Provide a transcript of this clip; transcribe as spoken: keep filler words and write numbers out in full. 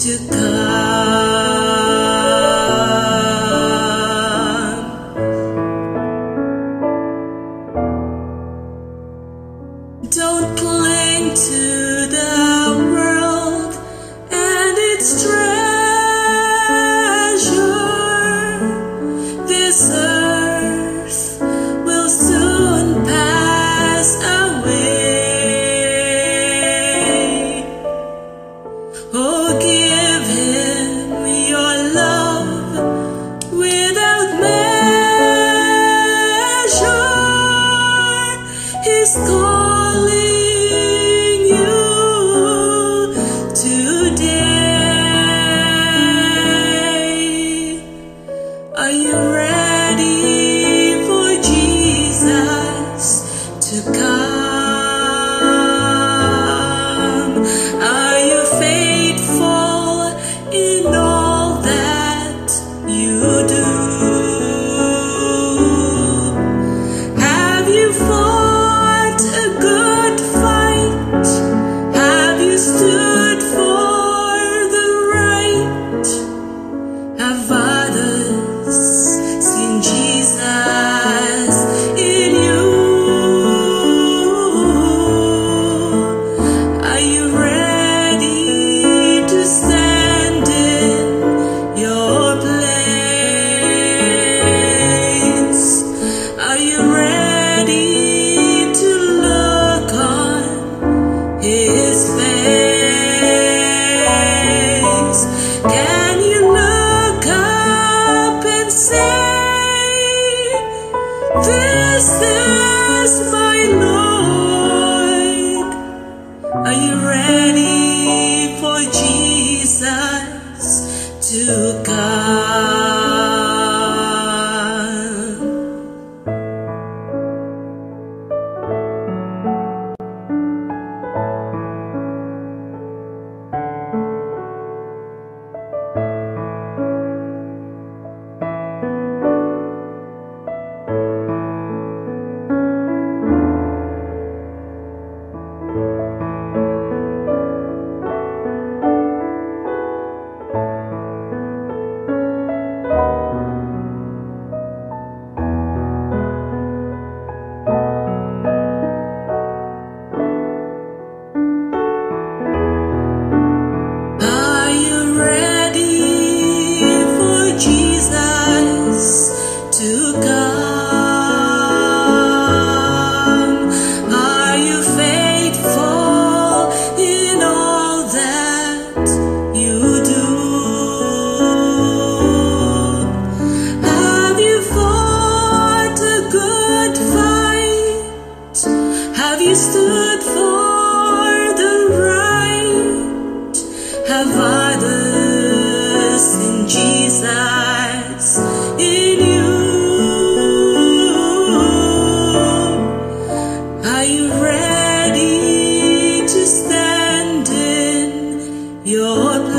to come. Don't cling to the world and its treasure. This earth will soon pass away. Oh, give him your love without measure. He's calling you today. Are you ready for Jesus to come? Are you faithful in all that you do? Have you fought a good fight? Have you stood for the right? Have others seen Jesus in you? Are you ready to stand in your place? Are you ready to look on his face? Can you look up and say, this is my Lord? Are you ready for Jesus to come? Are you ready for Jesus to come? Are you faithful in all that you do? Have you fought a good fight? Have you stood for the right? Have others seen Jesus in you? Are you ready to stand in your place?